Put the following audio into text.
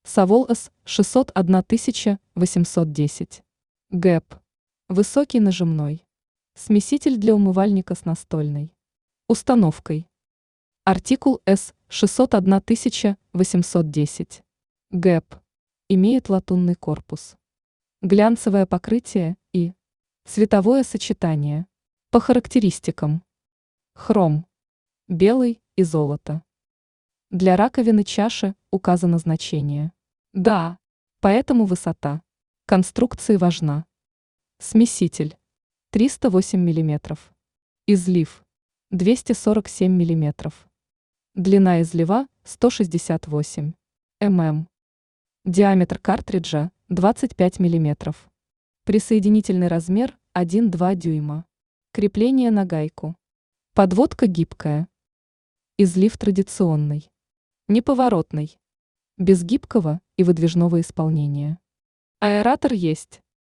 Савол С 601810. ГЭП. Высокий нажимной. Смеситель для умывальника с настольной установкой. Артикул С 601810. ГЭП. Имеет латунный корпус. Глянцевое покрытие и цветовое сочетание. По характеристикам. Хром. Белый и золото. Для раковины чаши указано значение. Да, поэтому высота конструкции важна. Смеситель 308 мм. Излив 247 мм. Длина излива 168 мм. Диаметр картриджа 25 мм. Присоединительный размер 1,2 дюйма. Крепление на гайку. Подводка гибкая. Излив традиционный. Неповоротный. Без гибкого и выдвижного исполнения. Аэратор есть.